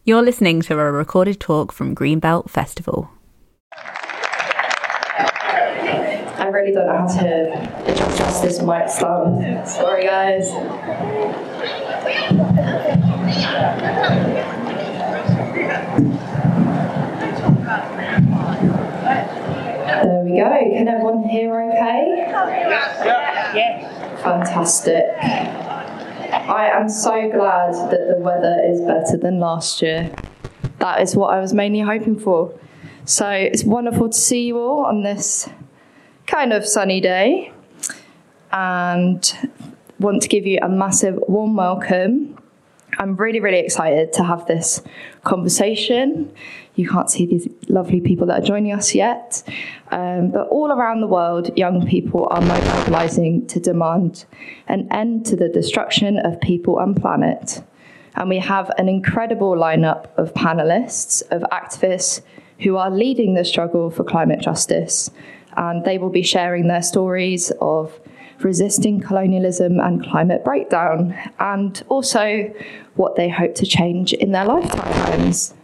You're listening to a recorded talk from Greenbelt Festival. I really don't know how to adjust this mic stand. Sorry, guys. There we go. Can everyone hear okay? Yeah. Fantastic. I am so glad that the weather is better than last year. That is what I was mainly hoping for. So it's wonderful to see you all on this kind of sunny day, and want to give you a massive warm welcome. I'm really, really excited to have this conversation. You can't see these lovely people that are joining us yet, but all around the world, young people are mobilising to demand an end to the destruction of people and planet. And we have an incredible lineup of panellists, of activists who are leading the struggle for climate justice. And they will be sharing their stories of resisting colonialism and climate breakdown, and also what they hope to change in their lifetimes.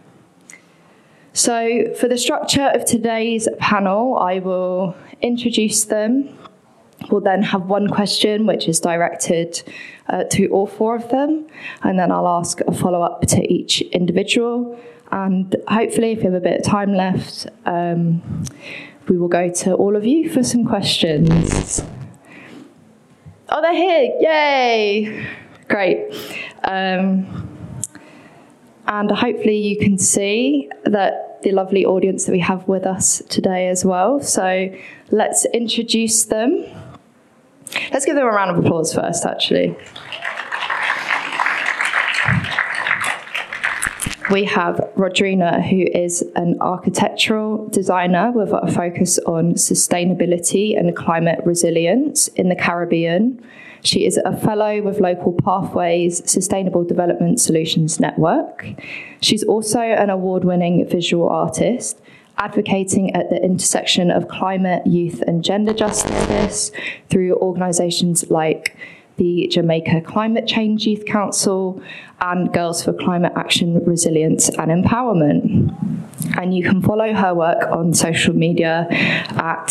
So for the structure of today's panel, I will introduce them. We'll then have one question which is directed to all four of them, and then I'll ask a follow-up to each individual. And hopefully, if we have a bit of time left, we will go to all of you for some questions. Oh, they're here. Yay. Great. And hopefully you can see that the lovely audience that we have with us today as well. So let's introduce them. Let's give them a round of applause first, actually. We have Rodrina, who is an architectural designer with a focus on sustainability and climate resilience in the Caribbean. She is a fellow with Local Pathways Sustainable Development Solutions Network. She's also an award-winning visual artist, advocating at the intersection of climate, youth, and gender justice through organisations like the Jamaica Climate Change Youth Council and Girls for Climate Action, Resilience and Empowerment. And you can follow her work on social media at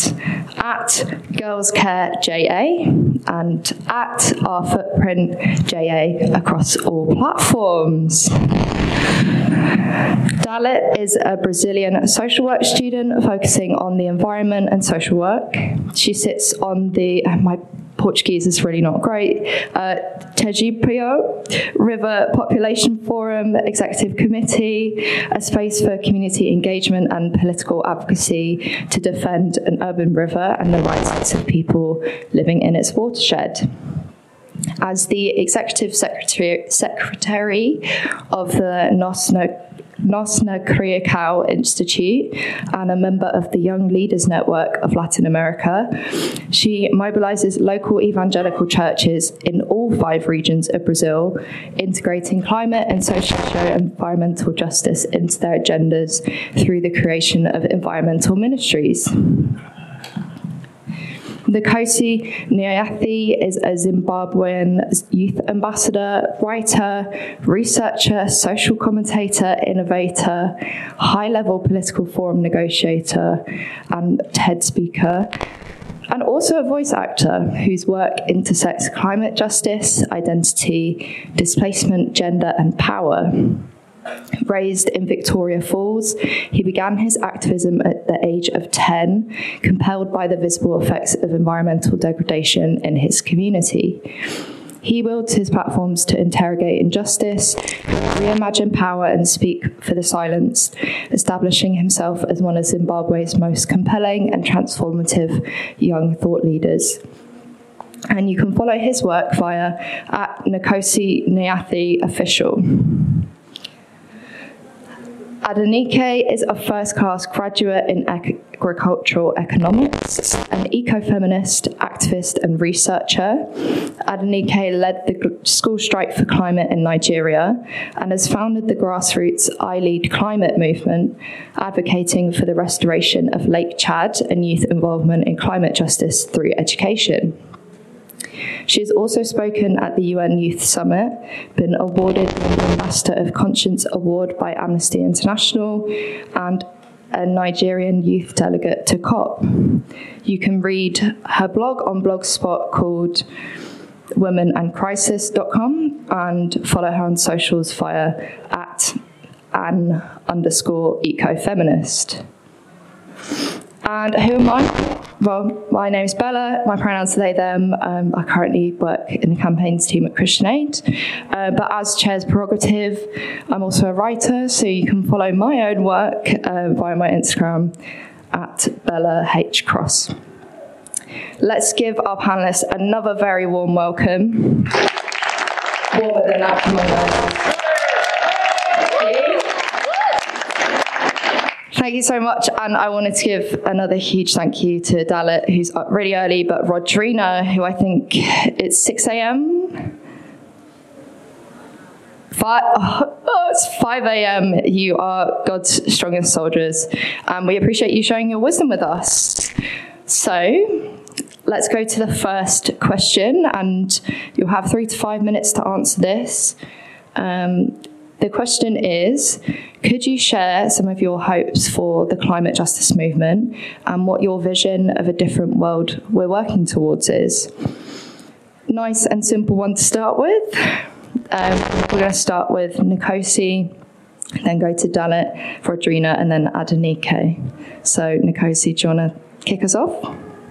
GirlsCareJA and at Our Footprint JA across all platforms. Dalit is a Brazilian social work student focusing on the environment and social work. She sits on the, my Portuguese is really not great, Tegipio River Population Forum Executive Committee, a space for community engagement and political advocacy to defend an urban river and the rights of people living in its watershed. As the Executive Secretary of the Nosna Criacao Institute and a member of the Young Leaders Network of Latin America, she mobilizes local evangelical churches in all 5 regions of Brazil, integrating climate and socio-environmental justice into their agendas through the creation of environmental ministries. Nkosi Nyathi is a Zimbabwean youth ambassador, writer, researcher, social commentator, innovator, high-level political forum negotiator, and TED speaker, and also a voice actor whose work intersects climate justice, identity, displacement, gender, and power. Raised in Victoria Falls, he began his activism at the age of 10, compelled by the visible effects of environmental degradation in his community. He wields his platforms to interrogate injustice, reimagine power, and speak for the silenced, establishing himself as one of Zimbabwe's most compelling and transformative young thought leaders. And you can follow his work via @Nkosi Nyathi Official. Adenike is a first-class graduate in agricultural economics, an ecofeminist, activist and researcher. Adenike led the school strike for climate in Nigeria and has founded the grassroots I Lead Climate movement, advocating for the restoration of Lake Chad and youth involvement in climate justice through education. She has also spoken at the UN Youth Summit, been awarded the Master of Conscience Award by Amnesty International, and a Nigerian youth delegate to COP. You can read her blog on Blogspot called womenandcrisis.com and follow her on socials via @an_ecofeminist. And who am I? Well, my name is Bella. My pronouns are they, them. I currently work in the campaigns team at Christian Aid. But as chair's prerogative, I'm also a writer, so you can follow my own work via my Instagram @BellaHCross. Let's give our panellists another very warm welcome. Warmer than that, come on, guys. Thank you so much, and I wanted to give another huge thank you to Dalit, who's up really early, but Rodrina, who I think it's 6 a.m. It's 5 a.m. You are God's strongest soldiers, and we appreciate you sharing your wisdom with us. So let's go to the first question, and you'll have 3 to 5 minutes to answer this. The question is, could you share some of your hopes for the climate justice movement and what your vision of a different world we're working towards is? Nice and simple one to start with. We're going to start with Nkosi, then go to Dalit, Rodrina, and then Adenike. So, Nkosi, do you want to kick us off?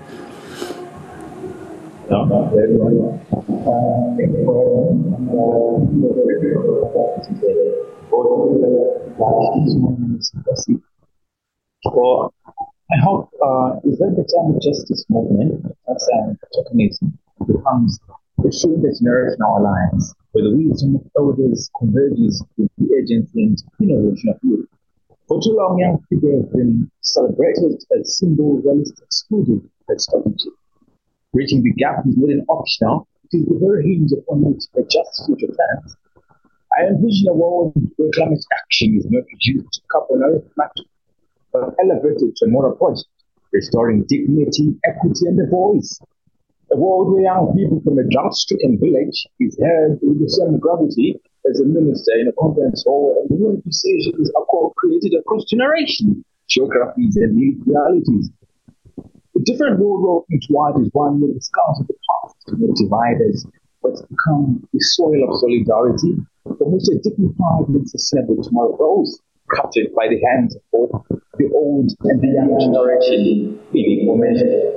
So I hope is that the climate justice movement, as I'm talking, becomes a true intergenerational alliance where the wisdom of elders converges with the agency and innovation of youth. For too long, young people have been celebrated as symbols while excluded as strategy. Bridging the gap is not an optional, it is the very hinge upon which a just future plans. I envision a world where climate action is not reduced to carbon arithmetic, but elevated to a moral project, restoring dignity, equity, and a voice. A world where young people from a drought-stricken village is held with the same gravity as a minister in a conference hall, and the new decisions are co-created across generations, geographies, and realities. A different world working toward is one where the scars of the past do not divide us, but become the soil of solidarity, from which a dignified and sustainable tomorrow grows, captured by the hands of both the old and the young generation in equal measure.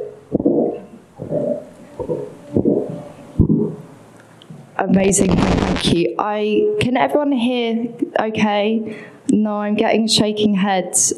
Amazing, thank you. Can everyone hear okay? No, I'm getting shaking heads.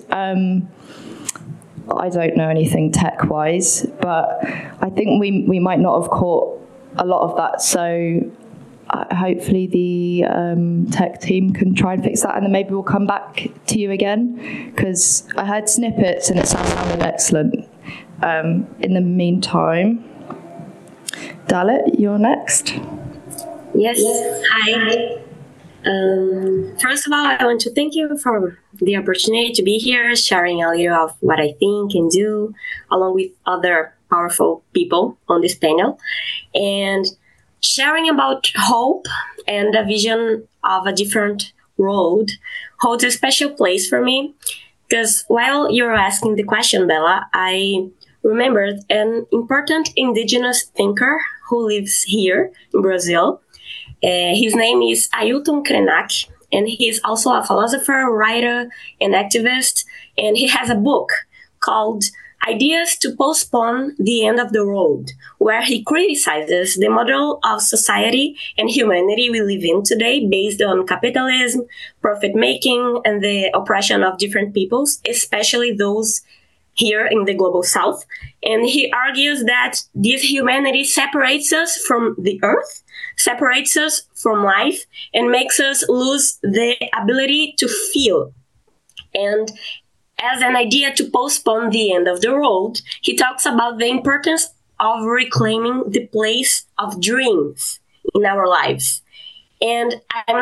I don't know anything tech-wise, but I think we might not have caught a lot of that, so hopefully the tech team can try and fix that, and then maybe we'll come back to you again, because I heard snippets and it sounded excellent. In the meantime, Dalit, you're next. Yes, hi. First of all, I want to thank you for the opportunity to be here, sharing a little of what I think and do, along with other powerful people on this panel, and sharing about hope and the vision of a different world holds a special place for me, because while you're asking the question, Bella, I remembered an important indigenous thinker who lives here in Brazil. His name is Ailton Krenak, and he's also a philosopher, writer, and activist, and he has a book called Ideas to Postpone the End of the World, where he criticizes the model of society and humanity we live in today based on capitalism, profit-making, and the oppression of different peoples, especially those here in the global south. And he argues that this humanity separates us from the earth, separates us from life, and makes us lose the ability to feel. And as an idea to postpone the end of the world, he talks about the importance of reclaiming the place of dreams in our lives. And I'm not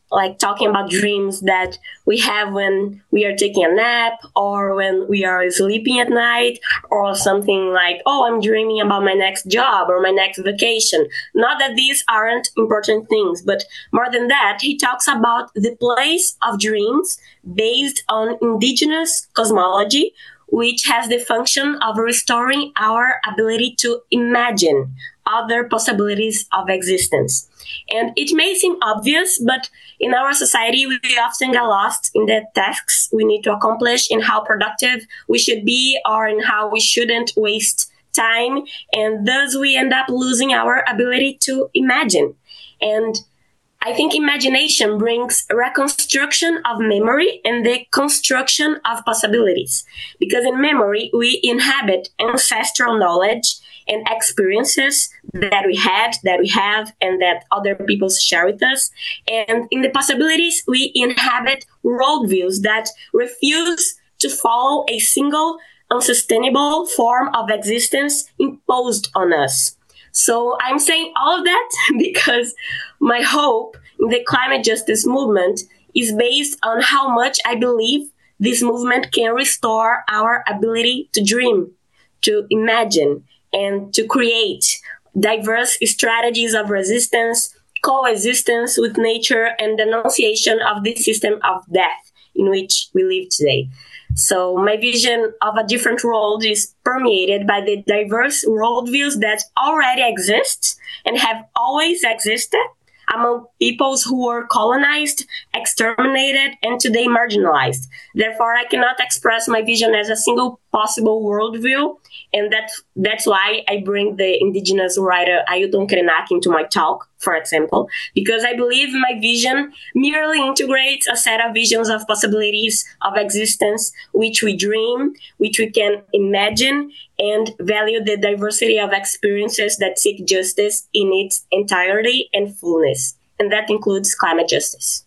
like talking about dreams that we have when we are taking a nap or when we are sleeping at night, or something like, oh, I'm dreaming about my next job or my next vacation. Not that these aren't important things, but more than that, he talks about the place of dreams based on indigenous cosmology, which has the function of restoring our ability to imagine other possibilities of existence. And it may seem obvious, but in our society, we often get lost in the tasks we need to accomplish, in how productive we should be, or in how we shouldn't waste time. And thus we end up losing our ability to imagine. And I think imagination brings reconstruction of memory and the construction of possibilities. Because in memory, we inhabit ancestral knowledge and experiences that we had, that we have, and that other people share with us. And in the possibilities, we inhabit worldviews that refuse to follow a single unsustainable form of existence imposed on us. So I'm saying all of that because my hope in the climate justice movement is based on how much I believe this movement can restore our ability to dream, to imagine, and to create diverse strategies of resistance, coexistence with nature, and denunciation of this system of death in which we live today. So my vision of a different world is permeated by the diverse worldviews that already exist and have always existed among peoples who were colonized, exterminated, and today marginalized. Therefore, I cannot express my vision as a single possible worldview, and that's why I bring the indigenous writer Ailton Krenak into my talk, for example, because I believe my vision merely integrates a set of visions of possibilities of existence, which we dream, which we can imagine, and value the diversity of experiences that seek justice in its entirety and fullness. And that includes climate justice.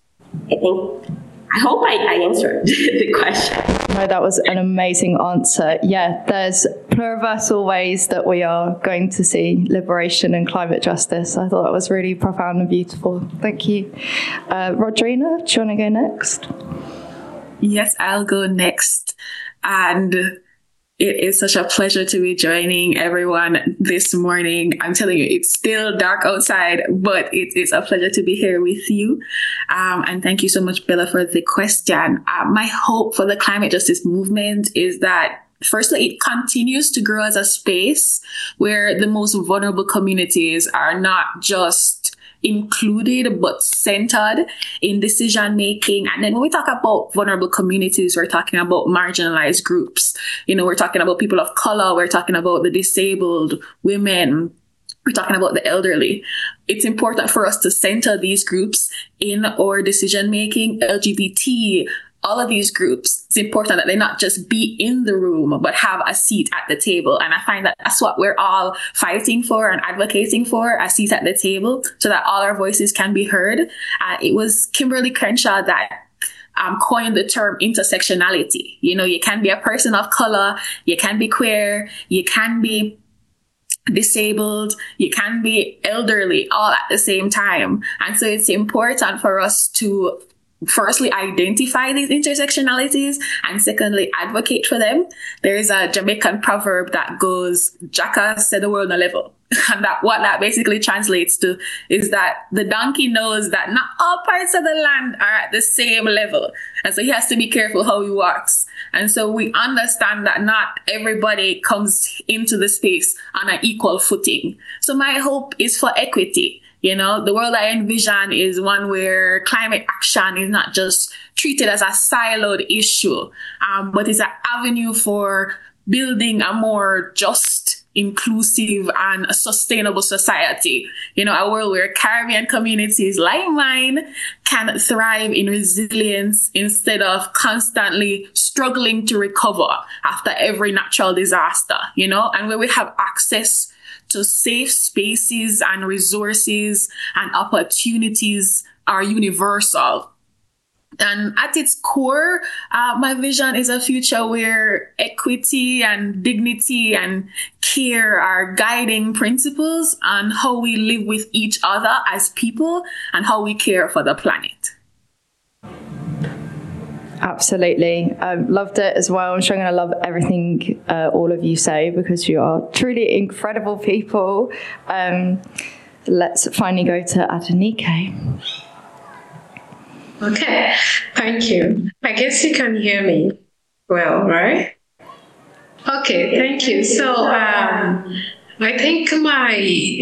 I hope I answered the question. No, that was an amazing answer. Yeah, there's pluriversal ways that we are going to see liberation and climate justice. I thought that was really profound and beautiful. Thank you. Rodrina, do you want to go next? Yes, I'll go next. And it is such a pleasure to be joining everyone this morning. I'm telling you, it's still dark outside, but it is a pleasure to be here with you. And thank you so much, Bella, for the question. My hope for the climate justice movement is that, firstly, it continues to grow as a space where the most vulnerable communities are not just included, but centered in decision making. And then when we talk about vulnerable communities, we're talking about marginalized groups. You know, we're talking about people of color. We're talking about the disabled, women. We're talking about the elderly. It's important for us to center these groups in our decision making. LGBT, all of these groups, it's important that they not just be in the room, but have a seat at the table. And I find that that's what we're all fighting for and advocating for, a seat at the table, so that all our voices can be heard. It was Kimberly Crenshaw that coined the term intersectionality. You know, you can be a person of color, you can be queer, you can be disabled, you can be elderly, all at the same time. And so it's important for us to firstly identify these intersectionalities and secondly advocate for them. There is a Jamaican proverb that goes, "Jackass said the world no level." And that what that basically translates to is that the donkey knows that not all parts of the land are at the same level. And so he has to be careful how he walks. And so we understand that not everybody comes into the space on an equal footing. So my hope is for equity. You know, the world I envision is one where climate action is not just treated as a siloed issue, but is an avenue for building a more just, inclusive, and sustainable society. You know, a world where Caribbean communities like mine can thrive in resilience instead of constantly struggling to recover after every natural disaster, you know, and where we have access to safe spaces and resources and opportunities are universal. And at its core, my vision is a future where equity and dignity and care are guiding principles on how we live with each other as people and how we care for the planet. Absolutely. Loved it as well. I'm sure I'm going to love everything all of you say, because you are truly incredible people. Let's finally go to Adenike. Okay, thank you. I guess you can hear me well, right? Okay, thank you. So I think my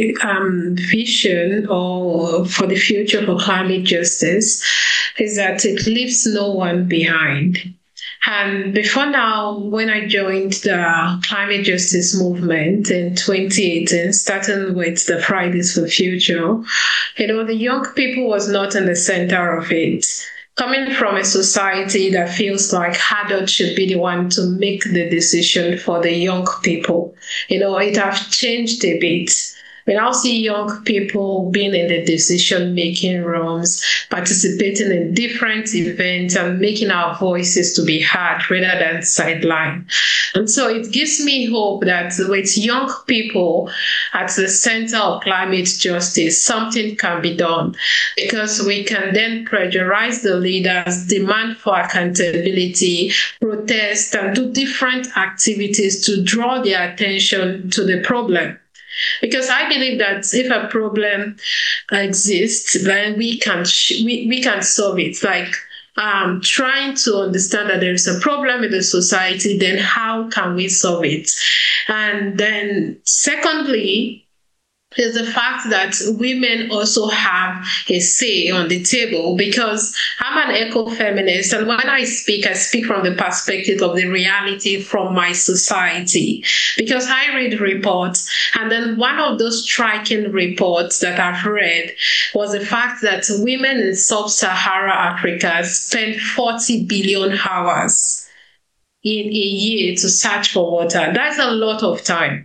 vision for the future for climate justice is that it leaves no one behind. And before now, when I joined the climate justice movement in 2018, starting with the Fridays for Future, the young people was not in the center of it. Coming from a society that feels like adults should be the one to make the decision for the young people, it has changed a bit. We now see young people being in the decision-making rooms, participating in different events and making our voices to be heard rather than sidelined. And so it gives me hope that with young people at the center of climate justice, something can be done, because we can then pressurize the leaders, demand for accountability, protest, and do different activities to draw their attention to the problem. Because I believe that if a problem exists, then we can solve it. Like trying to understand that there is a problem in the society, then how can we solve it? And then secondly, is the fact that women also have a say on the table, because I'm an eco-feminist, and when I speak from the perspective of the reality from my society, because I read reports, and then one of those striking reports that I've read was the fact that women in sub-Saharan Africa spend 40 billion hours in a year to search for water. That's a lot of time,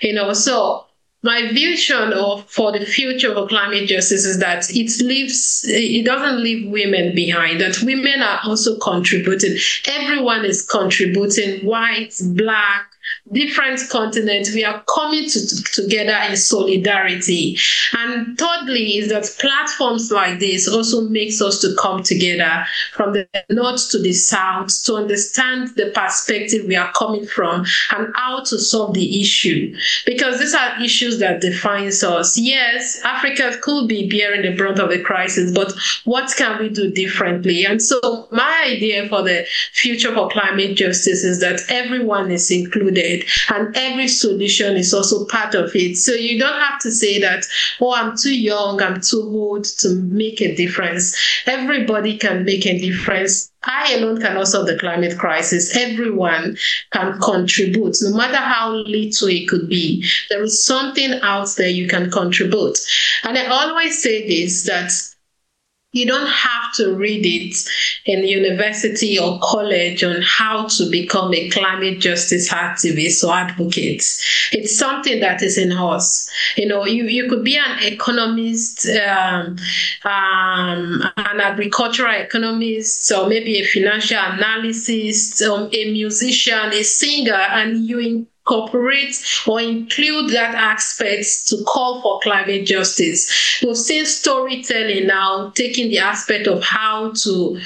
so my vision for the future of climate justice is that it doesn't leave women behind, that women are also contributing. Everyone is contributing, white, black, different continents. We are coming together in solidarity. And thirdly is that platforms like this also makes us to come together from the north to the south to understand the perspective we are coming from and how to solve the issue. Because these are issues that defines us. Yes, Africa could be bearing the brunt of the crisis, but what can we do differently? And so my idea for the future for climate justice is that everyone is included and every solution is also part of it. So you don't have to say that, oh, I'm too young, I'm too old to make a difference. Everybody can make a difference. I alone cannot solve the climate crisis. Everyone can contribute, no matter how little it could be. There is something out there you can contribute. And I always say this, that you don't have to read it in university or college on how to become a climate justice activist or advocate. It's something that is in us. You could be an economist, an agricultural economist, or maybe a financial analyst, a musician, a singer, and you incorporate or include that aspect to call for climate justice. We've seen storytelling now taking the aspect of how to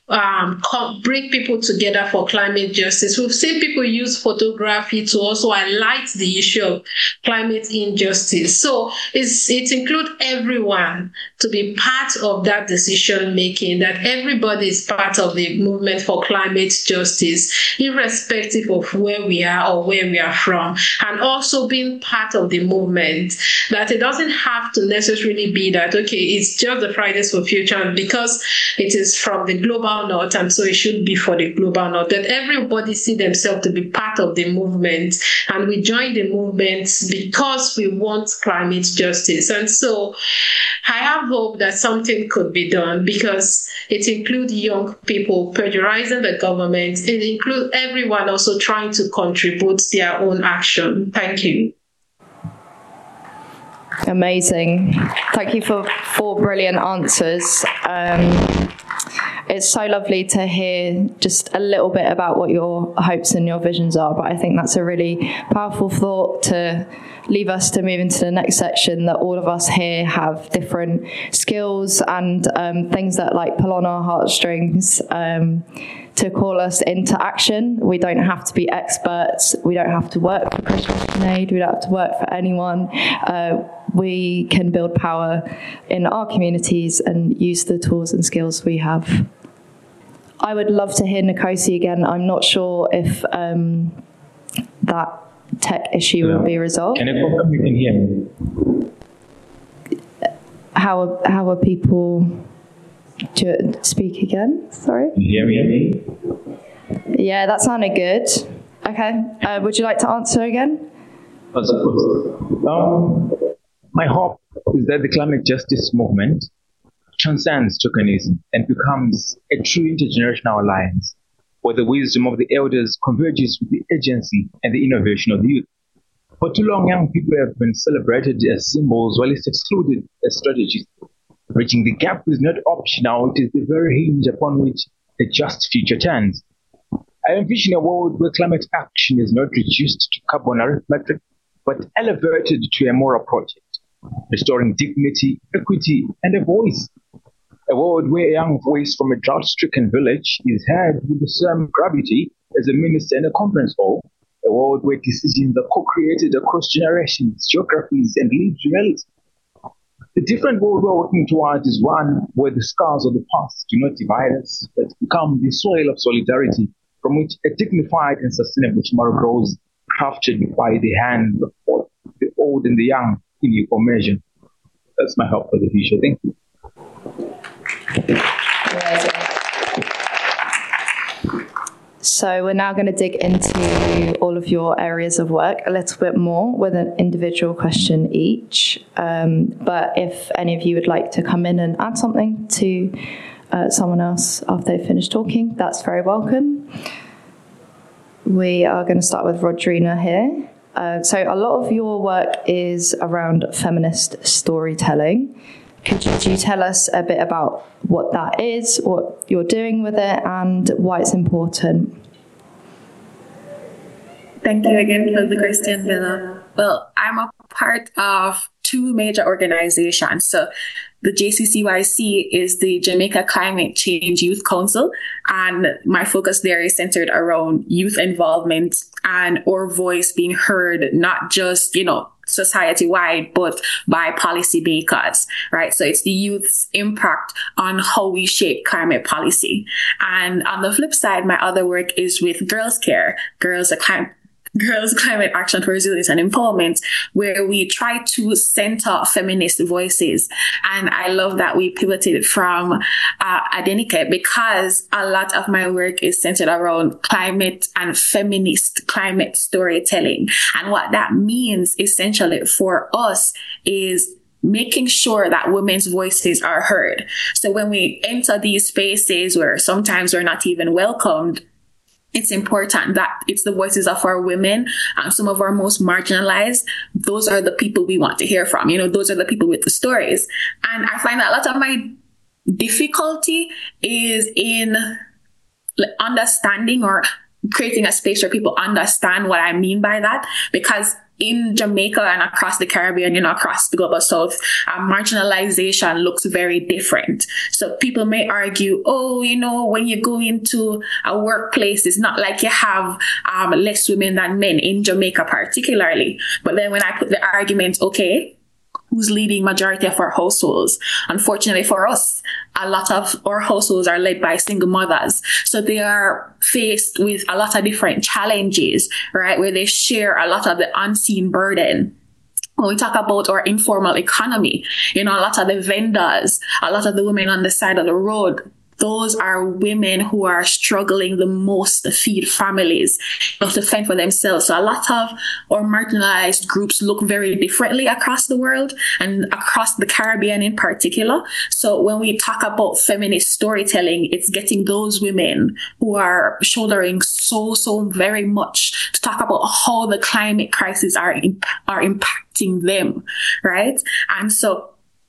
bring people together for climate justice. We've seen people use photography to also highlight the issue of climate injustice. So it includes everyone to be part of that decision making, that everybody is part of the movement for climate justice, irrespective of where we are or where we are from, and also being part of the movement, that it doesn't have to necessarily be that, okay, it's just the Fridays for Future, and because it is from the global north, and so it should be for the global north, that everybody see themselves to be part of the movement, and we join the movement because we want climate justice. And so I have hope that something could be done, because it includes young people pressurizing the government. It includes everyone also trying to contribute their own action. Thank you. Amazing. Thank you for 4 brilliant answers. It's so lovely to hear just a little bit about what your hopes and your visions are, but I think that's a really powerful thought to leave us to move into the next section, that all of us here have different skills and things that pull on our heartstrings to call us into action. We don't have to be experts. We don't have to work for Christian Aid. We don't have to work for anyone. We can build power in our communities and use the tools and skills we have. I would love to hear Nkosi again. I'm not sure if that tech issue will be resolved. Can I confirm you can hear me? How are people to speak again? Sorry? Can you hear me? Yeah, that sounded good. Okay. Would you like to answer again? My hope is that the climate justice movement transcends tokenism and becomes a true intergenerational alliance where the wisdom of the elders converges with the agency and the innovation of the youth. For too long, young people have been celebrated as symbols while it's excluded as strategies. Bridging the gap is not optional, it is the very hinge upon which the just future turns. I envision a world where climate action is not reduced to carbon arithmetic, but elevated to a moral project, restoring dignity, equity, and a voice. A world where a young voice from a drought-stricken village is heard with the same gravity as a minister in a conference hall. A world where decisions are co-created across generations, geographies, and lived reality. The different world we're working towards is one where the scars of the past do not divide us, but become the soil of solidarity from which a dignified and sustainable tomorrow grows, crafted by the hands of both the old and the young in equal measure. That's my hope for the future. Thank you. So we're now going to dig into all of your areas of work a little bit more with an individual question each. But if any of you would like to come in and add something to someone else after they've finished talking, that's very welcome. We are going to start with Rodrina here. So a lot of your work is around feminist storytelling. Could you tell us a bit about what that is, what you're doing with it, and why it's important? Thank you again for the question, Bella. Well, I'm a part of two major organizations. So the JCCYC is the Jamaica Climate Change Youth Council, and my focus there is centered around youth involvement and our voice being heard, not just, society-wide, but by policymakers, right? So it's the youth's impact on how we shape climate policy. And on the flip side, my other work is with Girls Care, Girls Climate Action for Resilience and Empowerment, where we try to center feminist voices. And I love that we pivoted from Adenike, because a lot of my work is centered around climate and feminist climate storytelling. And what that means essentially for us is making sure that women's voices are heard. So when we enter these spaces where sometimes we're not even welcomed, it's important that it's the voices of our women and some of our most marginalized. Those are the people we want to hear from. Those are the people with the stories. And I find that a lot of my difficulty is in understanding or creating a space where people understand what I mean by that. Because in Jamaica and across the Caribbean, across the global south, marginalization looks very different. So people may argue, when you go into a workplace, it's not like you have less women than men in Jamaica particularly. But then when I put the argument, okay, who's leading majority of our households? Unfortunately for us, a lot of our households are led by single mothers. So they are faced with a lot of different challenges, right? Where they share a lot of the unseen burden. When we talk about our informal economy, a lot of the vendors, a lot of the women on the side of the road, those are women who are struggling the most to feed families, to fend for themselves. So a lot of our marginalized groups look very differently across the world and across the Caribbean in particular. So when we talk about feminist storytelling, it's getting those women who are shouldering so very much to talk about how the climate crisis are impacting them, right? And so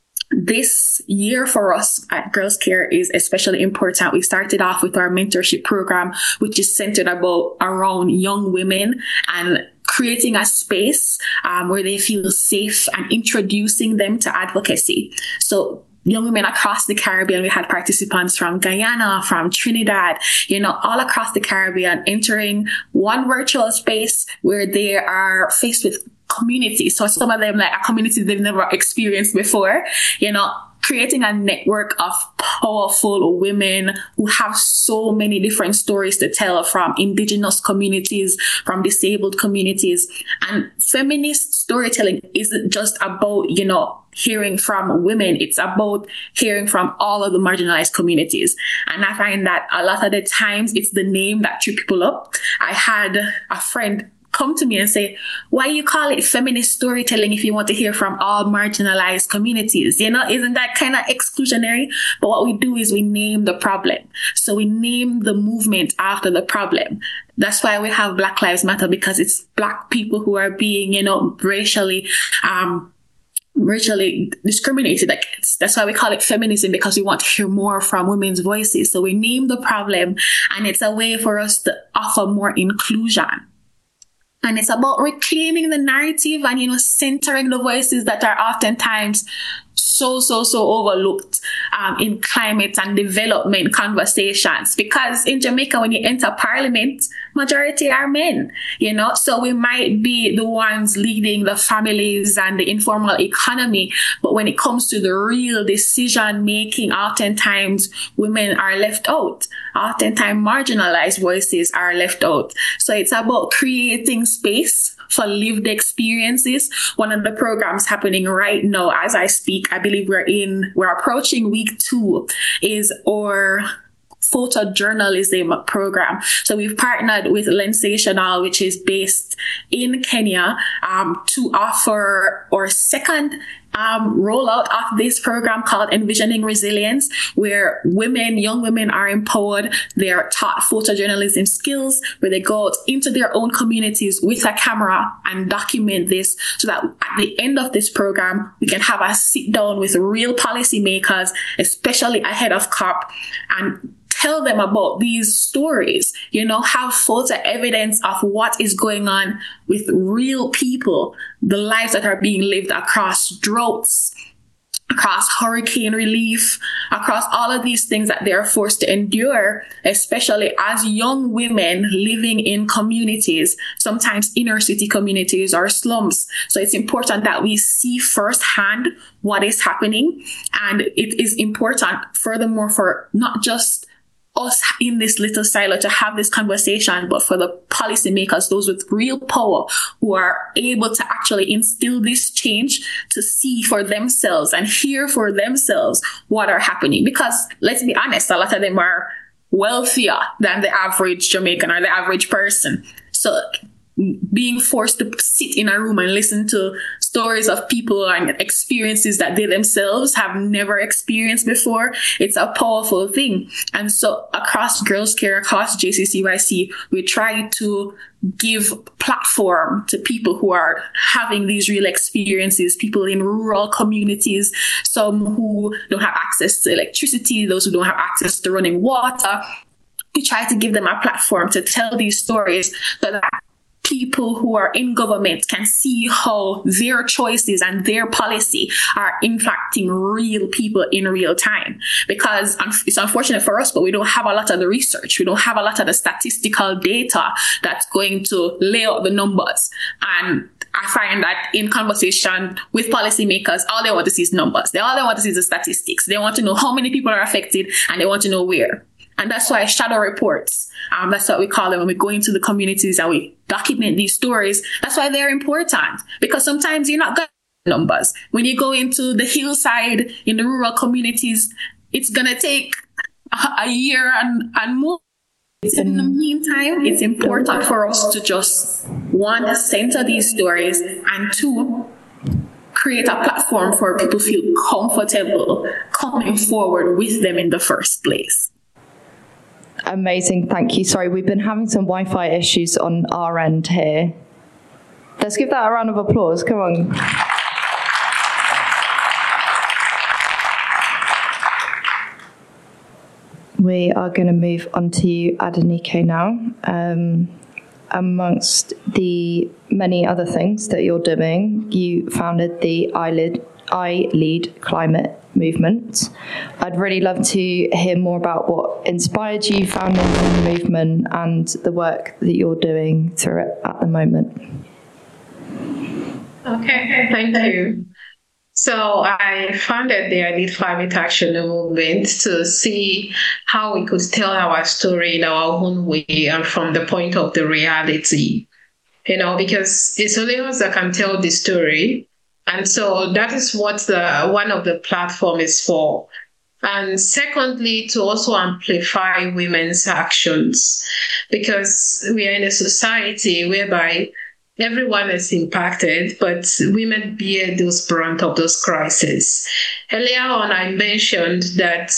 this year for us at Girls Care is especially important. We started off with our mentorship program, which is centered around young women and creating a space where they feel safe and introducing them to advocacy. So young women across the Caribbean. We had participants from Guyana, from Trinidad, all across the Caribbean entering one virtual space where they are faced with community. So some of them like a community they've never experienced before, creating a network of powerful women who have so many different stories to tell, from indigenous communities, from disabled communities. And feminist storytelling isn't just about, hearing from women. It's about hearing from all of the marginalized communities. And I find that a lot of the times it's the name that trips people up. I had a friend come to me and say, why you call it feminist storytelling if you want to hear from all marginalized communities? Isn't that kind of exclusionary? But what we do is we name the problem. So we name the movement after the problem. That's why we have Black Lives Matter, because it's Black people who are being, racially discriminated against. That's why we call it feminism, because we want to hear more from women's voices. So we name the problem, and it's a way for us to offer more inclusion. And it's about reclaiming the narrative and, centering the voices that are oftentimes so overlooked in climate and development conversations. Because in Jamaica, when you enter parliament, majority are men, so we might be the ones leading the families and the informal economy. But when it comes to the real decision making, oftentimes women are left out. Oftentimes marginalized voices are left out. So it's about creating space for lived experiences. One of the programs happening right now as I speak, I believe we're approaching week 2, is our photojournalism program. So we've partnered with Lensational, which is based in Kenya, to offer our second rollout of this program called Envisioning Resilience, where young women are empowered. They are taught photojournalism skills, where they go out into their own communities with a camera and document this, so that at the end of this program, we can have a sit down with real policymakers, especially ahead of COP, and tell them about these stories, have photo evidence of what is going on with real people, the lives that are being lived across droughts, across hurricane relief, across all of these things that they are forced to endure, especially as young women living in communities, sometimes inner city communities or slums. So it's important that we see firsthand what is happening. And it is important, furthermore, for not just us in this little silo to have this conversation, but for the policymakers, those with real power who are able to actually instill this change, to see for themselves and hear for themselves what are happening. Because let's be honest, a lot of them are wealthier than the average Jamaican or the average person. So being forced to sit in a room and listen to stories of people and experiences that they themselves have never experienced before, it's a powerful thing. And so across Girls Care, across JCCYC, we try to give platform to people who are having these real experiences, people in rural communities, some who don't have access to electricity, those who don't have access to running water. We try to give them a platform to tell these stories so that people who are in government can see how their choices and their policy are impacting real people in real time. Because it's unfortunate for us, but we don't have a lot of the research. We don't have a lot of the statistical data that's going to lay out the numbers. And I find that in conversation with policymakers, all they want to see is numbers. All they want to see is the statistics. They want to know how many people are affected, and they want to know where. And that's why shadow reports, that's what we call them when we go into the communities and we document these stories. That's why they're important, because sometimes you're not going to numbers. When you go into the hillside in the rural communities, it's going to take a year and more. In the meantime, it's important for us to just, one, center these stories, and two, create a platform for people to feel comfortable coming forward with them in the first place. Amazing, thank you. Sorry, we've been having some Wi-Fi issues on our end here. Let's give that a round of applause, come on. We are going to move on to you, Adenike, now. Amongst the many other things that you're doing, you founded the Eyelid I lead climate movement. I'd really love to hear more about what inspired you founding the movement and the work that you're doing through it at the moment. Okay, thank you. So I founded the I Lead Climate Action Movement to see how we could tell our story in our own way and from the point of the reality, because it's only us that can tell the story. And so that is what one of the platform is for. And secondly, to also amplify women's actions, because we are in a society whereby everyone is impacted, but women bear those brunt of those crises. Earlier on, I mentioned that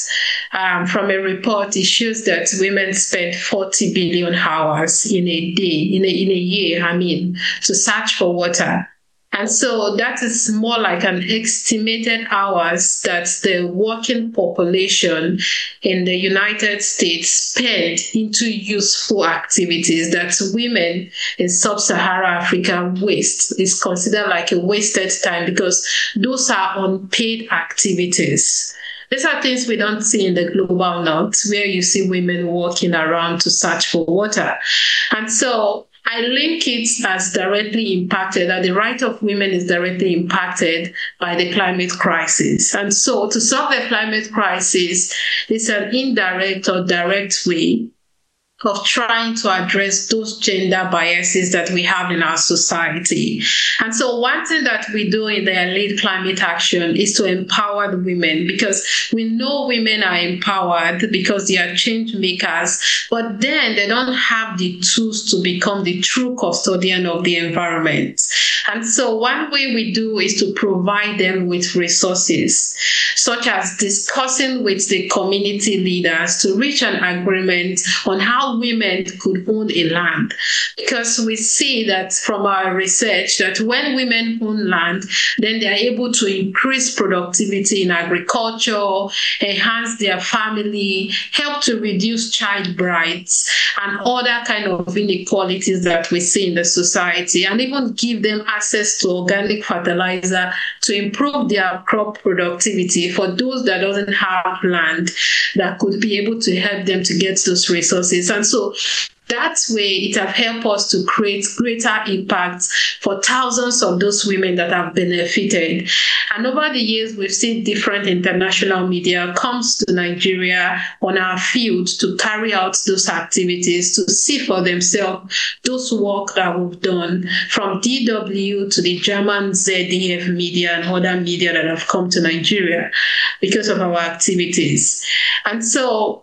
from a report, it shows that women spend 40 billion hours in a day, in a year, to search for water. And so that is more like an estimated hours that the working population in the United States spend into useful activities that women in sub-Saharan Africa waste. Is considered like a wasted time because those are unpaid activities. These are things we don't see in the global north, where you see women walking around to search for water. And so I link it as directly impacted, that the right of women is directly impacted by the climate crisis. And so to solve the climate crisis is an indirect or direct way of trying to address those gender biases that we have in our society. And so one thing that we do in the Lead Climate Action is to empower the women, because we know women are empowered because they are change makers, but then they don't have the tools to become the true custodian of the environment. And so one way we do is to provide them with resources, such as discussing with the community leaders to reach an agreement on how women could own a land. Because we see that from our research that when women own land, then they are able to increase productivity in agriculture, enhance their family, help to reduce childbirths and other kind of inequalities that we see in the society, and even give them access to organic fertilizer to improve their crop productivity for those that doesn't have land that could be able to help them to get those resources. And so that way, it has helped us to create greater impact for thousands of those women that have benefited. And over the years, we've seen different international media comes to Nigeria on our field to carry out those activities, to see for themselves those work that we've done, from DW to the German ZDF media and other media that have come to Nigeria because of our activities. And so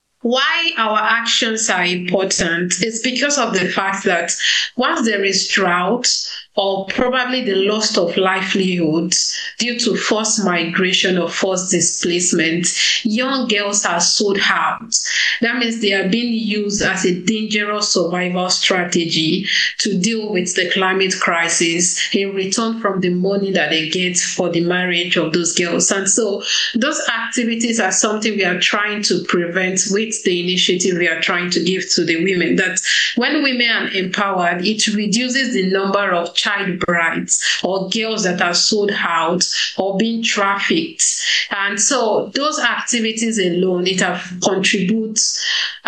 why our actions are important is because of the fact that once there is drought or probably the loss of livelihoods due to forced migration or forced displacement, young girls are sold out. That means they are being used as a dangerous survival strategy to deal with the climate crisis in return from the money that they get for the marriage of those girls. And so those activities are something we are trying to prevent with the initiative we are trying to give to the women, that when women are empowered, it reduces the number of child brides or girls that are sold out or being trafficked. And so those activities alone, it contributes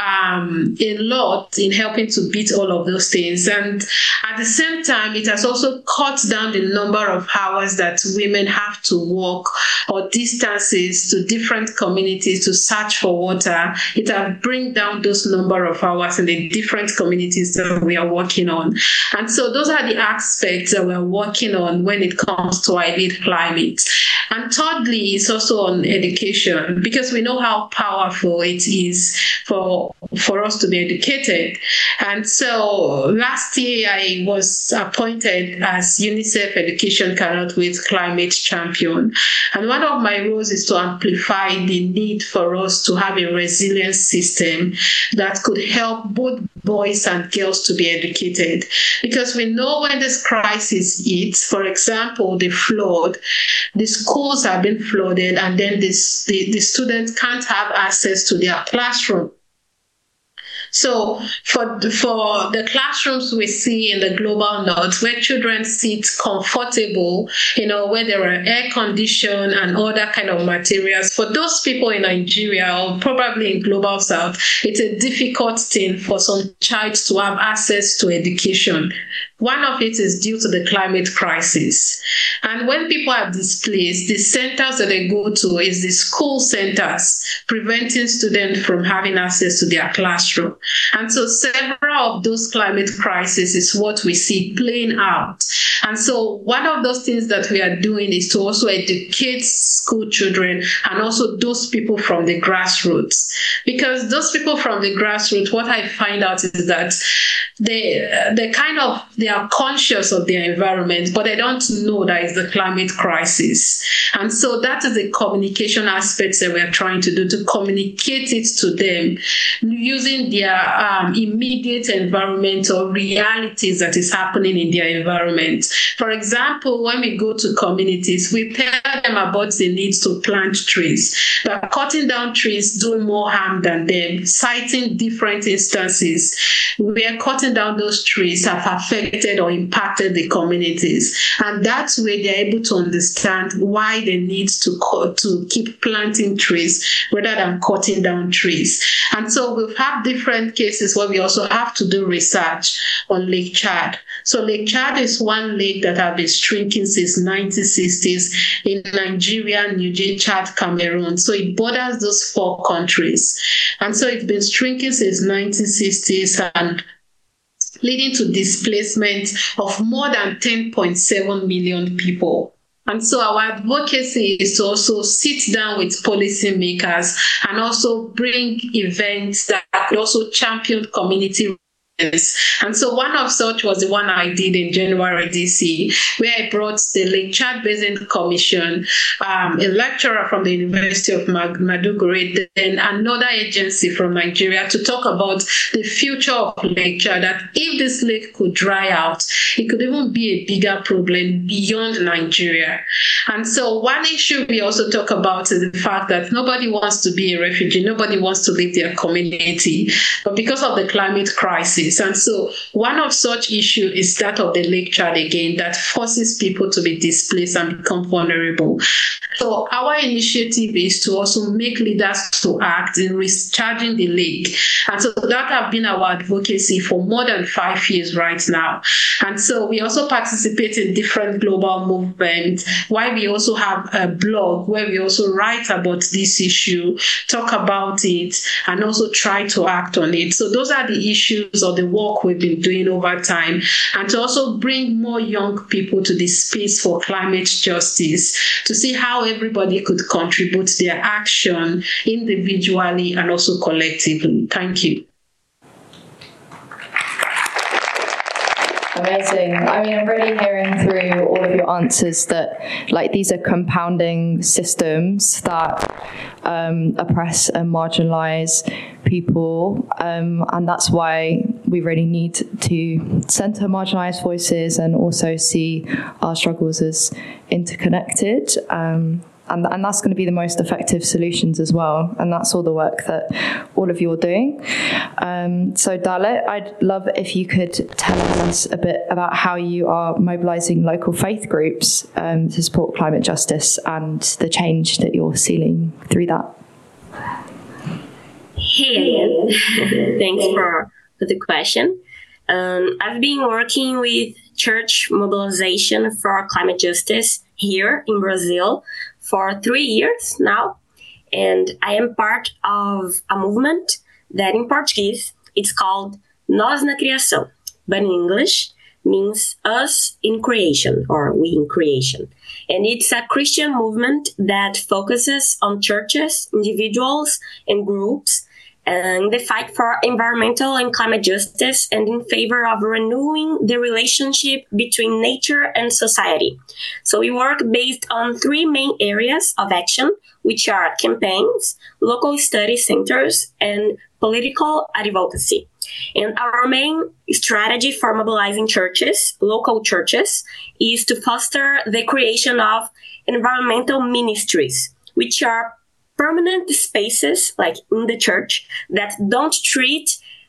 a lot in helping to beat all of those things. And at the same time, it has also cut down the number of hours that women have to walk or distances to different communities to search for water. It has bring down those number of hours in the different communities that we are working on. And so those are the aspects that we're working on when it comes to I Lead Climate. And thirdly, it's also on education, because we know how powerful it is for us to be educated. And so last year I was appointed as UNICEF Education Cannot Wait Climate Champion. And one of my roles is to amplify the need for us to have a resilience system that could help both boys and girls to be educated. Because we know when this crisis hits, for example, the flood, the schools have been flooded, and then the students can't have access to their classroom. So for the classrooms we see in the global north, where children sit comfortable, where there are air conditioned and other kind of materials, for those people in Nigeria or probably in global south, it's a difficult thing for some child to have access to education. One of it is due to the climate crisis. And when people are displaced, the centers that they go to is the school centers, preventing students from having access to their classroom. And so several of those climate crises is what we see playing out. And so one of those things that we are doing is to also educate school children and also those people from the grassroots. Because those people from the grassroots, what I find out is that they are conscious of their environment, but they don't know that it's the climate crisis. And so that is the communication aspects that we are trying to do, to communicate it to them using their immediate environment or realities that is happening in their environment. For example, when we go to communities, we tell them about the need to plant trees. But cutting down trees do more harm than them, citing different instances where cutting down those trees have affected or impacted the communities. And that's where they're able to understand why they need to keep planting trees rather than cutting down trees. And so we've had different cases where we also have to do research on Lake Chad. So Lake Chad is one lake that has been shrinking since 1960s in Nigeria, Niger, Chad, Cameroon. So it borders those 4 countries. And so it's been shrinking since 1960s and leading to displacement of more than 10.7 million people. And so our advocacy is to also sit down with policymakers and also bring events that could also champion community. And so one of such was the one I did in January this year, where I brought the Lake Chad Basin Commission, a lecturer from the University of Maiduguri, then another agency from Nigeria to talk about the future of Lake Chad, that if this lake could dry out, it could even be a bigger problem beyond Nigeria. And so one issue we also talk about is the fact that nobody wants to be a refugee, nobody wants to leave their community, but because of the climate crisis. And so one of such issues is that of the Lake Chad again, that forces people to be displaced and become vulnerable. So our initiative is to also make leaders to act in recharging the lake. And so that has been our advocacy for more than 5 years right now. And so we also participate in different global movements, while we also have a blog where we also write about this issue, talk about it, and also try to act on it. So those are the issues or the work we've been doing over time, and to also bring more young people to the space for climate justice, to see how everybody could contribute their action individually and also collectively. Thank you. Amazing. I mean, I'm really hearing through all of your answers that, like, these are compounding systems that oppress and marginalize people, and that's why we really need to center marginalized voices and also see our struggles as interconnected. And that's going to be the most effective solutions as well. And that's all the work that all of you are doing. So Dalit, I'd love if you could tell us a bit about how you are mobilizing local faith groups to support climate justice and the change that you're seeing through that. Hey, thanks for the question. I've been working with church mobilization for climate justice here in Brazil for 3 years now, and I am part of a movement that in Portuguese it's called Nós na Criação, but in English means us in creation or we in creation. And it's a Christian movement that focuses on churches, individuals, and groups and the fight for environmental and climate justice and in favor of renewing the relationship between nature and society. So we work based on 3 main areas of action, which are campaigns, local study centers, and political advocacy. And our main strategy for mobilizing churches, local churches, is to foster the creation of environmental ministries, which are permanent spaces, like in the church, that don't treat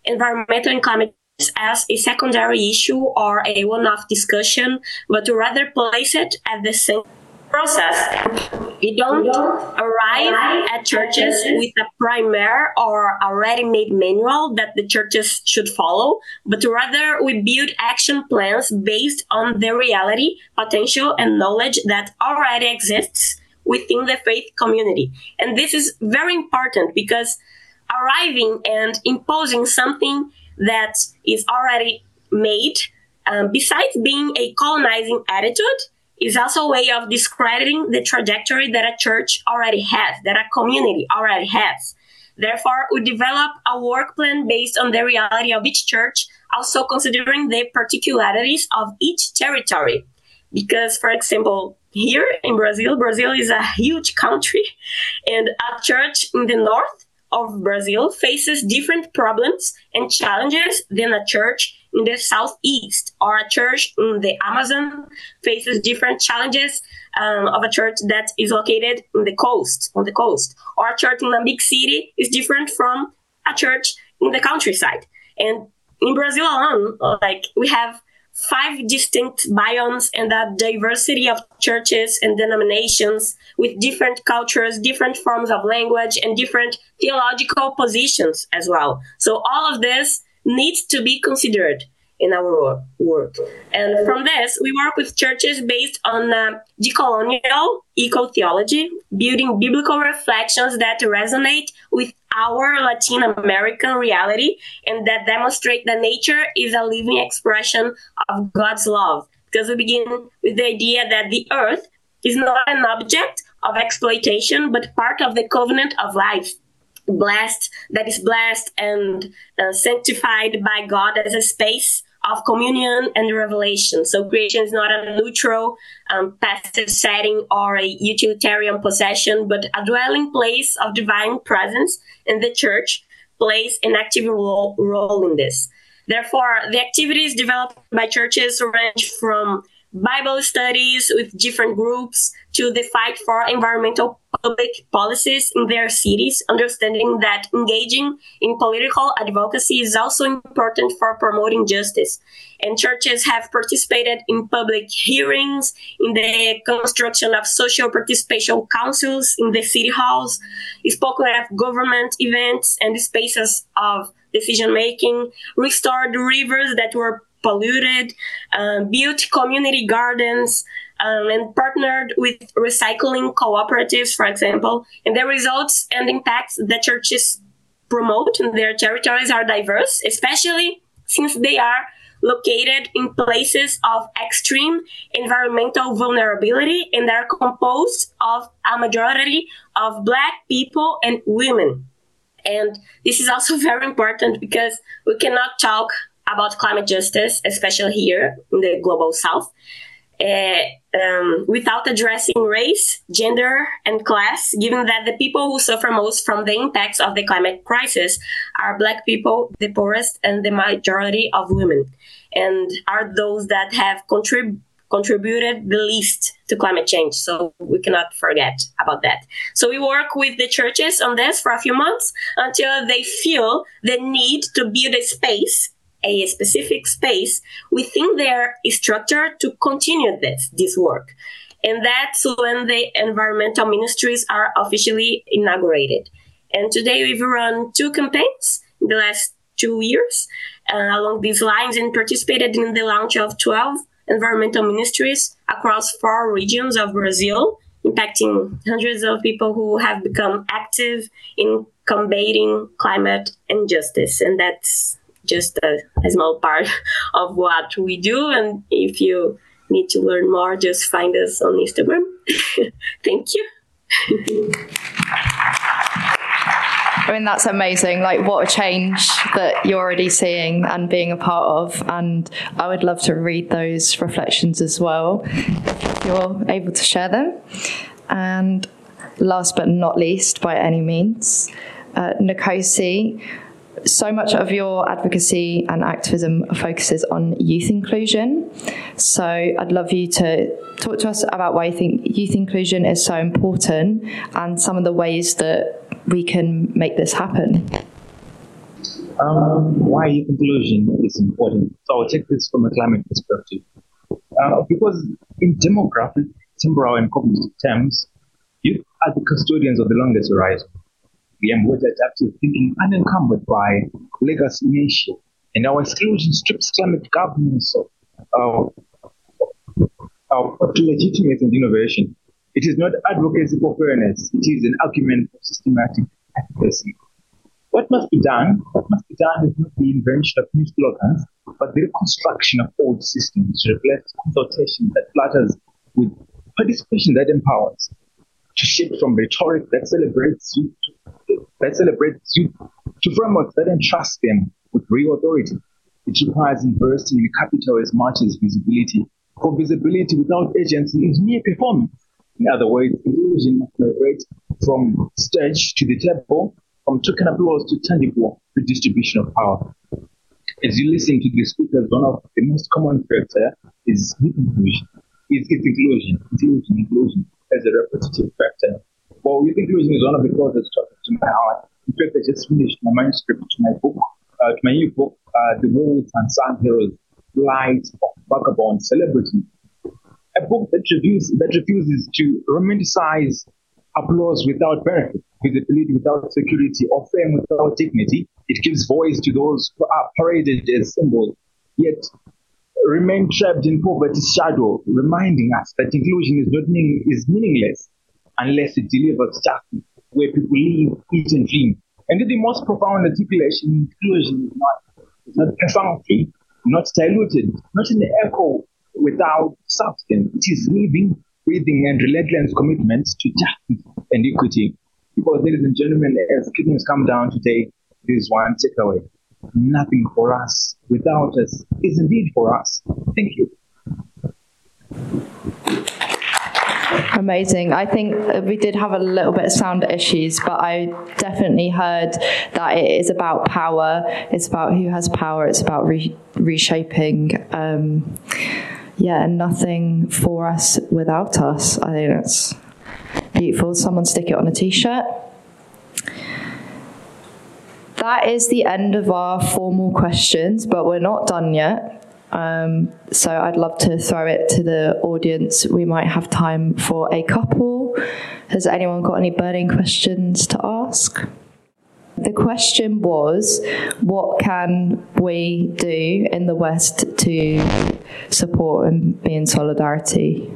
environmental and climate as a secondary issue or a one-off discussion, but to rather place it at the same process. We don't arrive at churches with a primer or a ready-made manual that the churches should follow, but rather we build action plans based on the reality, potential, and knowledge that already exists within the faith community. And this is very important because arriving and imposing something that is already made, besides being a colonizing attitude, is also a way of discrediting the trajectory that a church already has, that a community already has. Therefore, we develop a work plan based on the reality of each church, also considering the particularities of each territory. Because, for example, here in Brazil is a huge country, and a church in the north of Brazil faces different problems and challenges than a church in the southeast, or a church in the Amazon faces different challenges of a church that is located on the coast, or a church in a big city is different from a church in the countryside. And in Brazil alone, we have 5 distinct biomes and a diversity of churches and denominations with different cultures, different forms of language, and different theological positions as well. So all of this needs to be considered in our work. And from this, we work with churches based on decolonial eco-theology, building biblical reflections that resonate with our Latin American reality and that demonstrate that nature is a living expression of God's love. Because we begin with the idea that the earth is not an object of exploitation, but part of the covenant of life. Blessed and sanctified by God as a space of communion and revelation. So creation is not a neutral, passive setting or a utilitarian possession, but a dwelling place of divine presence, and the church plays an active role in this. Therefore, the activities developed by churches range from Bible studies with different groups to the fight for environmental public policies in their cities, understanding that engaging in political advocacy is also important for promoting justice. And churches have participated in public hearings, in the construction of social participation councils in the city halls, spoken at government events and spaces of decision-making, restored rivers that were polluted, built community gardens, and partnered with recycling cooperatives, for example. And the results and impacts that churches promote in their territories are diverse, especially since they are located in places of extreme environmental vulnerability and are composed of a majority of Black people and women. And this is also very important because we cannot talk about climate justice, especially here in the global south, without addressing race, gender, and class, given that the people who suffer most from the impacts of the climate crisis are Black people, the poorest, and the majority of women, and are those that have contributed the least to climate change. So we cannot forget about that. So we work with the churches on this for a few months until they feel the need to build a space, a specific space within their structure to continue this work. And that's when the environmental ministries are officially inaugurated. And today we've run 2 campaigns in the last 2 years along these lines and participated in the launch of 12 environmental ministries across 4 regions of Brazil, impacting hundreds of people who have become active in combating climate injustice. And that's just a small part of what we do. And if you need to learn more, just find us on Instagram. Thank you. I mean, that's amazing. Like, what a change that you're already seeing and being a part of. And I would love to read those reflections as well, if you're able to share them. And last but not least, by any means, Nkosi, so much of your advocacy and activism focuses on youth inclusion. So I'd love you to talk to us about why you think youth inclusion is so important and some of the ways that we can make this happen. Why inclusion is important. So I'll take this from a climate perspective. Because in demographic, temporal, and cognitive terms, youth are the custodians of the longest horizon. We embody adaptive thinking unencumbered by legacy inertia, and our exclusion strips climate governance of legitimacy and innovation. It is not advocacy for fairness, it is an argument for systematic efficacy. What must be done? What must be done is not the invention of new slogans, but the reconstruction of old systems to replace consultation that flatters with participation that empowers, to shift from rhetoric that celebrates youth to frameworks that entrust them with real authority. It requires investing in capital as much as visibility. For visibility without agency is mere performance. In other words, inclusion must migrate from stage to the table, from token applause to tangible redistribution of power. As you listen to the speakers, one of the most common factor is inclusion. It's inclusion as a repetitive factor. Well, youth inclusion is one of the causes to my heart. In fact, I just finished my manuscript to my book, to my new book, The Wolves and Sun Heroes, Light of Vagabond Celebrity. A book that refuses to romanticize applause without benefit, visibility without security, or fame without dignity. It gives voice to those who are paraded as symbols, yet remain trapped in poverty's shadow, reminding us that inclusion is meaningless unless it delivers justice where people live, eat, and dream. And the most profound articulation, inclusion is not perfunctory, not diluted, not an echo without substance. It is living, breathing, and relentless commitments to justice and equity. Because, ladies and gentlemen, as kidneys come down today, there is one takeaway. Nothing for us without us is indeed for us. Thank you. Amazing. I think we did have a little bit of sound issues, but I definitely heard that it is about power. It's about who has power. It's about reshaping. And nothing for us without us. I think that's beautiful. Someone stick it on a t-shirt. That is the end of our formal questions, but we're not done yet. So I'd love to throw it to the audience. We might have time for a couple. Has anyone got any burning questions to ask? The question was, what can we do in the West to support and be in solidarity?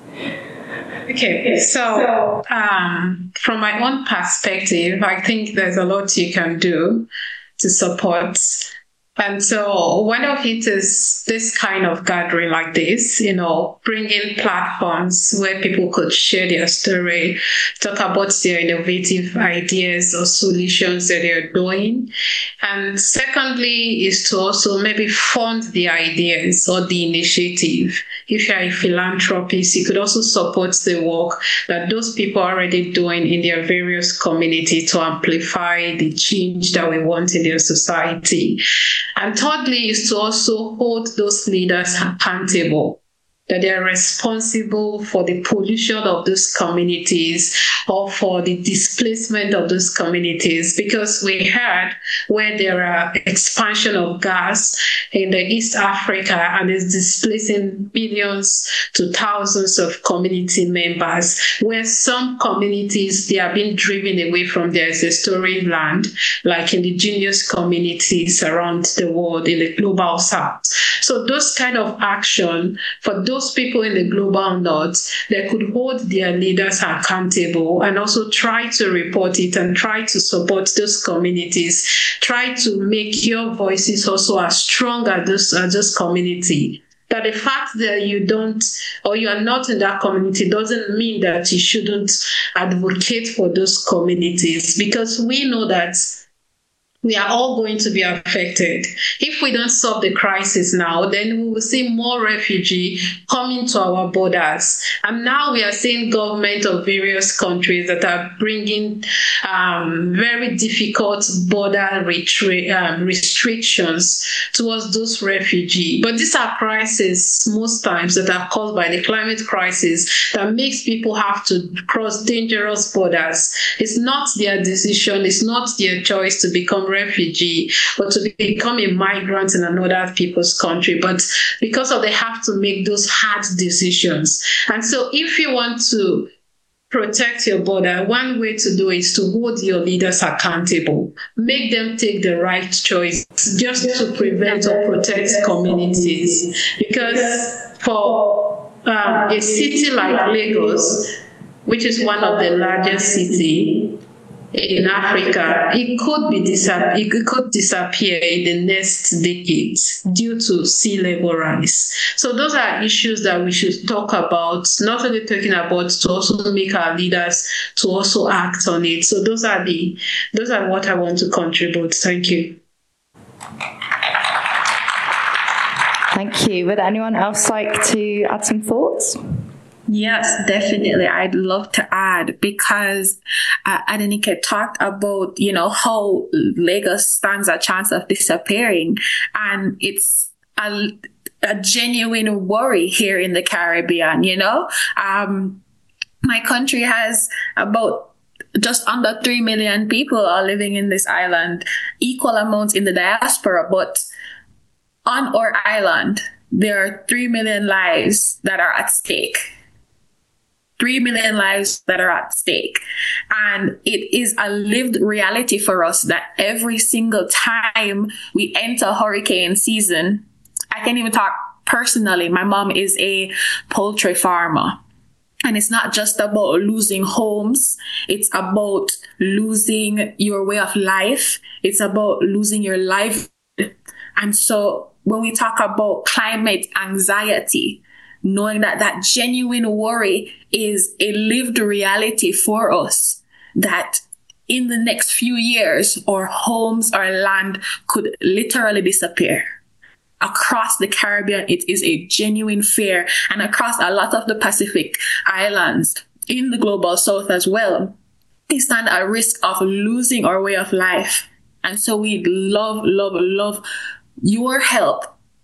Okay, so from my own perspective, I think there's a lot you can do to support. And so one of it is this kind of gathering like this, bringing platforms where people could share their story, talk about their innovative ideas or solutions that they're doing. And secondly is to also maybe fund the ideas or the initiative. If you're a philanthropist, you could also support the work that those people are already doing in their various communities to amplify the change that we want in their society. And thirdly is to also hold those leaders accountable, that they are responsible for the pollution of those communities or for the displacement of those communities. Because we heard where there are expansion of gas in the East Africa and is displacing billions to thousands of community members, where some communities, they are being driven away from their ancestral land, like indigenous communities around the world in the global south. So those kind of action for those people in the global north, they could hold their leaders accountable and also try to report it and try to support those communities, try to make your voices also as strong as this community. That the fact that you don't or you are not in that community doesn't mean that you shouldn't advocate for those communities, because we know that we are all going to be affected. If we don't solve the crisis now, then we will see more refugees coming to our borders. And now we are seeing governments of various countries that are bringing very difficult border restrictions towards those refugees. But these are crises most times that are caused by the climate crisis that makes people have to cross dangerous borders. It's not their decision, it's not their choice to become refugee or to become a migrant in another people's country, but because of they have to make those hard decisions. And so if you want to protect your border, one way to do it is to hold your leaders accountable. Make them take the right choice just to prevent or protect communities. Because for a city like Lagos, which is one of the largest cities in Africa, it could disappear in the next decades due to sea level rise. So those are issues that we should talk about, not only talking about, to also make our leaders to also act on it. So those are what I want to contribute. Thank you. Thank you. Would anyone else like to add some thoughts? Yes, definitely. I'd love to add, because Adenike talked about, how Lagos stands a chance of disappearing. And it's a genuine worry here in the Caribbean, My country has about just under 3 million people are living in this island, equal amounts in the diaspora, but on our island, there are 3 million lives that are at stake. 3 million lives that are at stake. And it is a lived reality for us that every single time we enter hurricane season, I can even talk personally. My mom is a poultry farmer. And it's not just about losing homes. It's about losing your way of life. It's about losing your life. And so when we talk about climate anxiety, knowing that genuine worry is a lived reality for us, that in the next few years, our homes, our land could literally disappear. Across the Caribbean, it is a genuine fear, and across a lot of the Pacific islands in the global south as well, we stand at risk of losing our way of life. And so we'd love your help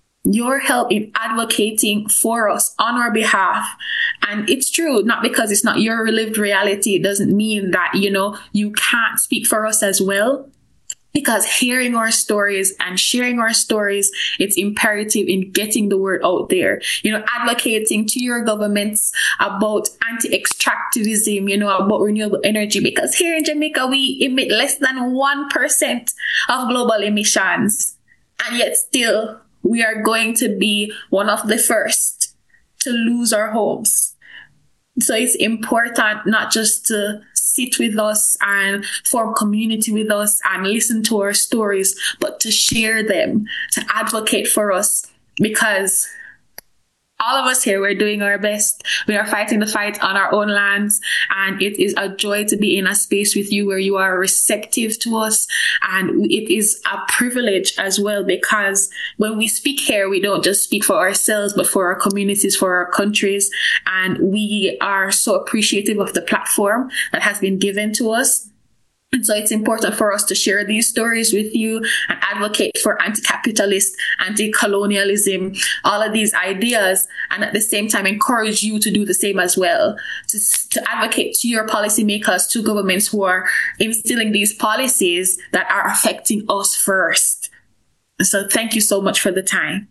in advocating for us on our behalf. And it's true, not because it's not your lived reality, it doesn't mean that, you can't speak for us as well. Because hearing our stories and sharing our stories, it's imperative in getting the word out there. Advocating to your governments about anti-extractivism, about renewable energy. Because here in Jamaica, we emit less than 1% of global emissions. And yet still, we are going to be one of the first to lose our homes. So it's important not just to sit with us and form community with us and listen to our stories, but to share them, to advocate for us, because all of us here, we're doing our best. We are fighting the fight on our own lands. And it is a joy to be in a space with you where you are receptive to us. And it is a privilege as well, because when we speak here, we don't just speak for ourselves, but for our communities, for our countries. And we are so appreciative of the platform that has been given to us. And so it's important for us to share these stories with you and advocate for anti-capitalist, anti-colonialism, all of these ideas, and at the same time encourage you to do the same as well, to advocate to your policymakers, to governments who are instilling these policies that are affecting us first. So thank you so much for the time.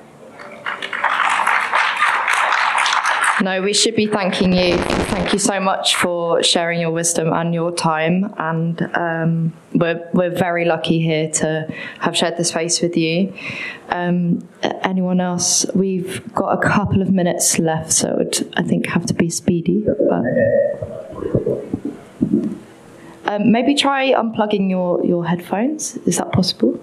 No, we should be thanking you. Thank you so much for sharing your wisdom and your time. And we're very lucky here to have shared this space with you. Anyone else? We've got a couple of minutes left, so it would, I think, have to be speedy. But maybe try unplugging your headphones. Is that possible?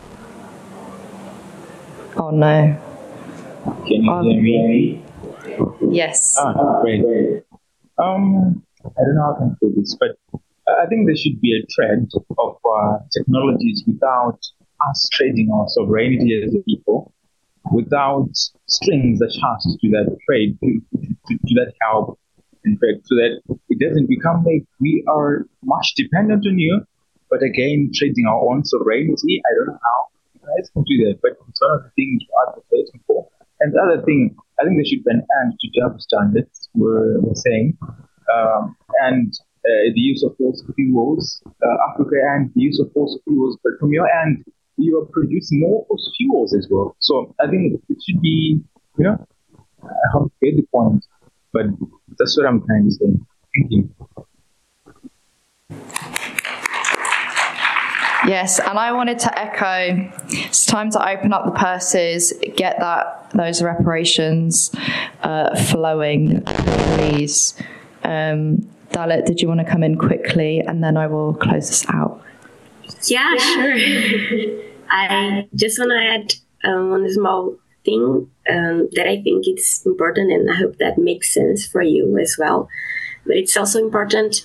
Oh no. Can you hear me? Yes. Great. I don't know how I can do this, but I think there should be a trend of technologies without us trading our sovereignty as a people, without strings attached to that trade, to that help, in fact, so that it doesn't become like we are much dependent on you, but again, trading our own sovereignty. I don't know how you guys can do that, but it's one of the things we're advocating for. And the other thing, I think there should be an end to double standards, we're saying. And the use of fossil fuels, Africa and the use of fossil fuels, but from your end, you are producing more fossil fuels as well. So I think it should be, I hope you get the point, but that's what I'm trying to say. Thank you. Yes, and I wanted to echo, it's time to open up the purses, get those reparations flowing, please. Dalit, did you want to come in quickly, and then I will close this out? Yeah, sure. I just want to add one small thing that I think it's important, and I hope that makes sense for you as well. But it's also important.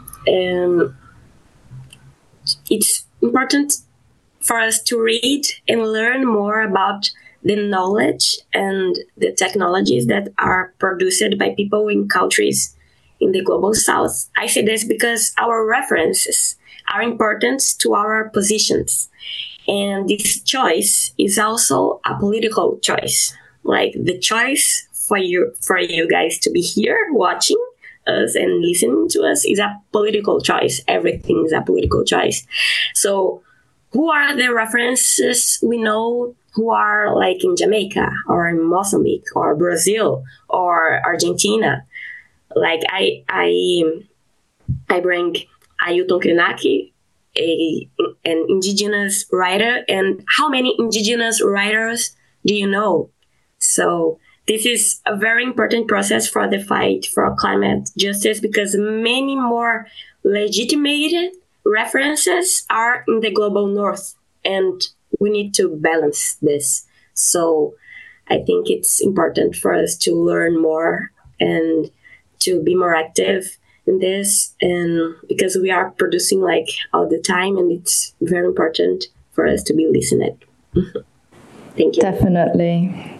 It's important for us to read and learn more about the knowledge and the technologies that are produced by people in countries in the global south. I say this because our references are important to our positions. And this choice is also a political choice. Like the choice for you guys to be here watching us and listening to us is a political choice. Everything is a political choice. So who are the references we know who are like in Jamaica or in Mozambique or Brazil or Argentina? Like I bring Ailton Krenak, an indigenous writer, and how many indigenous writers do you know? So this is a very important process for the fight for climate justice, because many more legitimate references are in the global north, and we need to balance this. So I think it's important for us to learn more and to be more active in this, and because we are producing like all the time, and it's very important for us to be listened. Thank you. Definitely.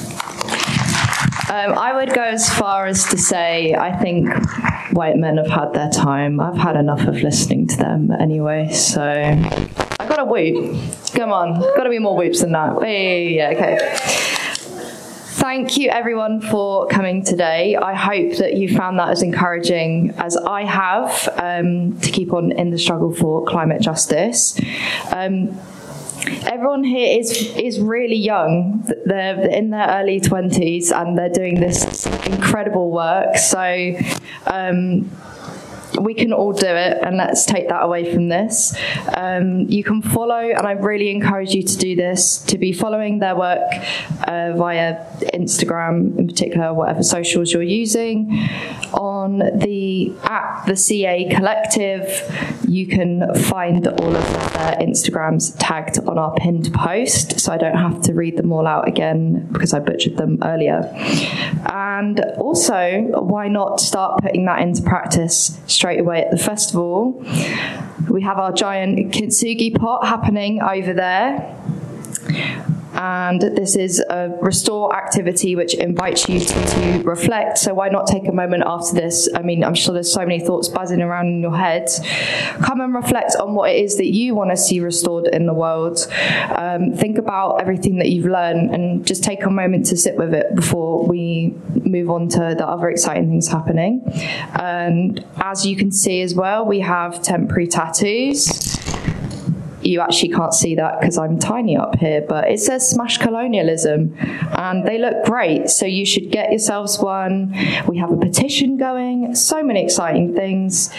I would go as far as to say I think white men have had their time. I've had enough of listening to them anyway, so I got a whoop. Come on, got to be more whoops than that. Yeah, okay. Thank you everyone for coming today. I hope that you found that as encouraging as I have, to keep on in the struggle for climate justice. Everyone here is really young. They're in their early 20s and they're doing this incredible work. So we can all do it, and let's take that away from this. You can follow, and I really encourage you to do this, to be following their work via Instagram in particular, whatever socials you're using. On the CA Collective, you can find all of their Instagrams tagged on our pinned post, so I don't have to read them all out again because I butchered them earlier. And also, why not start putting that into practice straight away at the festival? We have our giant kintsugi pot happening over there. And this is a restore activity which invites you to reflect. So why not take a moment after this? I mean, I'm sure there's so many thoughts buzzing around in your head. Come and reflect on what it is that you want to see restored in the world. Think about everything that you've learned and just take a moment to sit with it before we move on to the other exciting things happening. And as you can see as well, we have temporary tattoos. You actually can't see that because I'm tiny up here, but it says Smash Colonialism and they look great. So you should get yourselves one. We have a petition going, so many exciting things.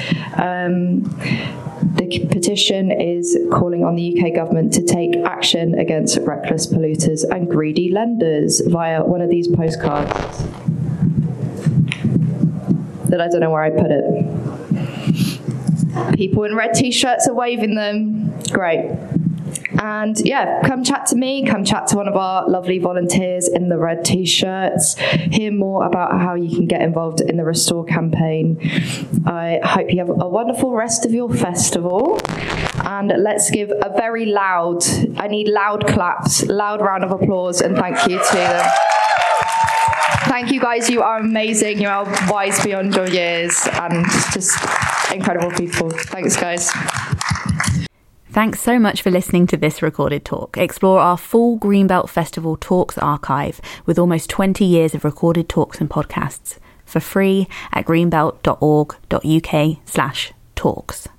The petition is calling on the UK government to take action against reckless polluters and greedy lenders via one of these postcards that I don't know where I put it. People in red t-shirts are waving them. Great. And yeah, come chat to me, come chat to one of our lovely volunteers in the red t-shirts, hear more about how you can get involved in the Restore campaign. I hope you have a wonderful rest of your festival, and let's give a very loud, I need loud claps, loud round of applause and thank you to them. Thank you guys, you are amazing, you are wise beyond your years and just incredible people. Thanks guys. Thanks so much for listening to this recorded talk. Explore our full Greenbelt Festival Talks archive with almost 20 years of recorded talks and podcasts. for free at greenbelt.org.uk/talks.